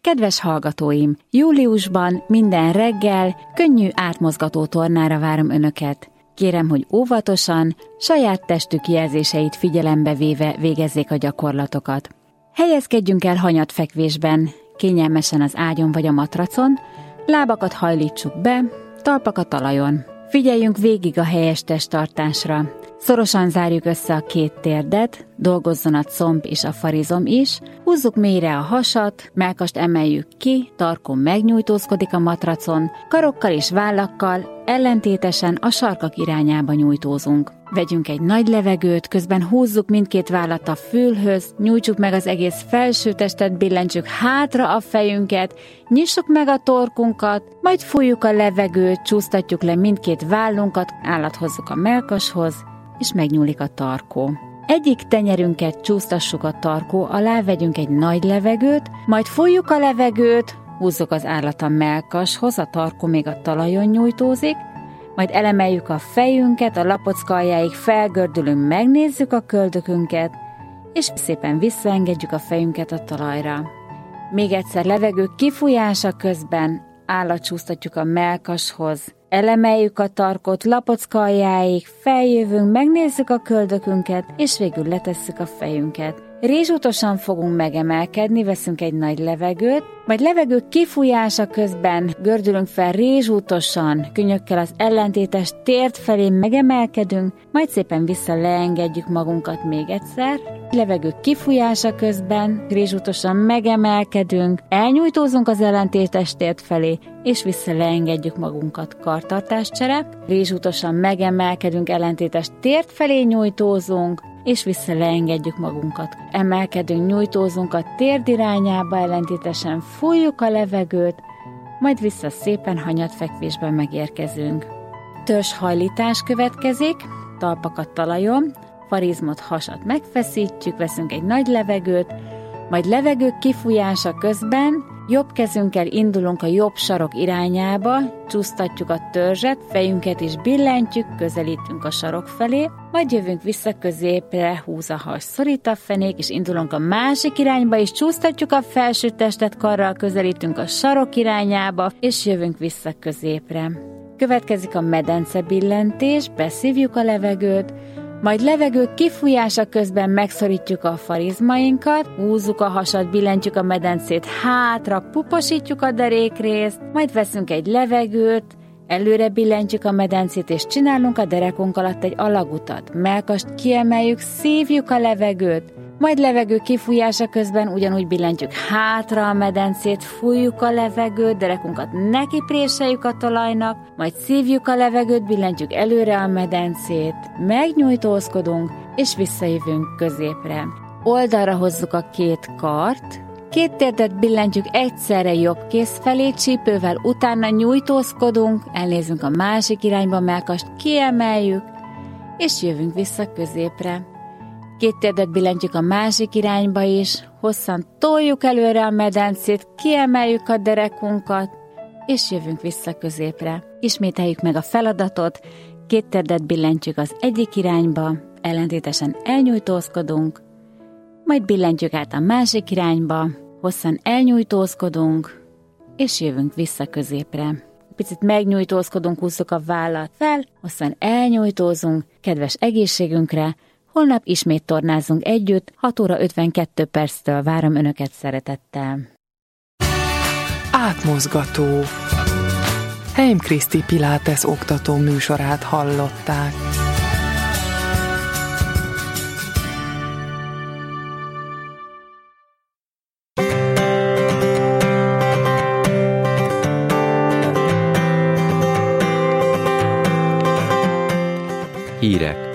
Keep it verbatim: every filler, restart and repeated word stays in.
Kedves hallgatóim, júliusban minden reggel könnyű átmozgató tornára várom Önöket. Kérem, hogy óvatosan, saját testük jelzéseit figyelembe véve végezzék a gyakorlatokat. Helyezkedjünk el hanyatfekvésben, kényelmesen az ágyon vagy a matracon, lábakat hajlítsuk be, talpak a talajon. Figyeljünk végig a helyes testtartásra. Szorosan zárjuk össze a két térdet, dolgozzon a comb és a farizom is, húzzuk mélyre a hasat, mellkast emeljük ki, tarkon megnyújtózkodik a matracon, karokkal és vállakkal ellentétesen a sarkak irányába nyújtózunk. Vegyünk egy nagy levegőt, közben húzzuk mindkét vállat a fülhöz, nyújtsuk meg az egész felső testet, billentsük hátra a fejünket, nyissuk meg a torkunkat, majd fújjuk a levegőt, csúsztatjuk le mindkét vállunkat, állat hozzuk a mellkashoz, és megnyúlik a tarkó. Egyik tenyerünket csúsztassuk a tarkó alá, vegyünk egy nagy levegőt, majd fújjuk a levegőt, húzzuk az állat a mellkashoz, a tarkó még a talajon nyújtózik, majd elemeljük a fejünket, a lapocka aljáig felgördülünk, megnézzük a köldökünket, és szépen visszaengedjük a fejünket a talajra. Még egyszer levegő kifújása közben állatcsúsztatjuk a mellkashoz, elemeljük a tarkot, lapocka aljáig, feljövünk, megnézzük a köldökünket, és végül letesszük a fejünket. Rézsútosan fogunk megemelkedni, veszünk egy nagy levegőt, majd levegő kifújása közben gördülünk fel rézsútosan, könnyökkel az ellentétes tért felé megemelkedünk, majd szépen vissza leengedjük magunkat még egyszer. Levegő kifújása közben rézsútosan megemelkedünk, elnyújtózunk az ellentétes tért felé, és vissza leengedjük magunkat. Kartartáscsere, rézsútosan megemelkedünk, ellentétes tért felé nyújtózunk, és vissza leengedjük magunkat. Emelkedünk, nyújtózunk a térd irányába, ellentétesen fújjuk a levegőt, majd vissza szépen hanyatfekvésben megérkezünk. Törzshajlítás következik, talpakat talajon, farizmot, hasat megfeszítjük, veszünk egy nagy levegőt, majd levegő kifújása közben jobb kezünkkel indulunk a jobb sarok irányába, csúsztatjuk a törzset, fejünket is billentjük, közelítünk a sarok felé, majd jövünk vissza középre, húz a has, szorít a fenék, és indulunk a másik irányba, és csúsztatjuk a felső testet, karral közelítünk a sarok irányába, és jövünk vissza középre. Következik a medence billentés, beszívjuk a levegőt, majd levegő kifújása közben megszorítjuk a farizmainkat, húzzuk a hasat, billentjük a medencét hátra, puposítjuk a derékrészt, majd veszünk egy levegőt, előre billentjük a medencét, és csinálunk a derekunk alatt egy alagutat. Mellkast kiemeljük, szívjuk a levegőt, majd levegő kifújása közben ugyanúgy billentjük hátra a medencét, fújjuk a levegőt, derekunkat nekipréseljük a talajnak, majd szívjuk a levegőt, billentjük előre a medencét, megnyújtózkodunk, és visszajövünk középre. Oldalra hozzuk a két kart, két térdet billentjük egyszerre jobb kéz felé, csípővel utána nyújtózkodunk, elnézünk a másik irányba, mellkast kiemeljük, és jövünk vissza középre. Két térdet billentjük a másik irányba is, hosszan toljuk előre a medencét, kiemeljük a derekunkat, és jövünk vissza középre. Ismételjük meg a feladatot, két térdet billentjük az egyik irányba, ellentétesen elnyújtózkodunk, majd billentjük át a másik irányba, hosszan elnyújtózkodunk, és jövünk vissza középre. Picit megnyújtózkodunk, húzzuk a vállat fel, hosszan elnyújtózunk, kedves egészségünkre. Holnap ismét tornázunk együtt, hat óra ötvenkettő perctől várom Önöket szeretettel. Átmozgató. Heim Kriszti Pilates oktató műsorát hallották. Hírek.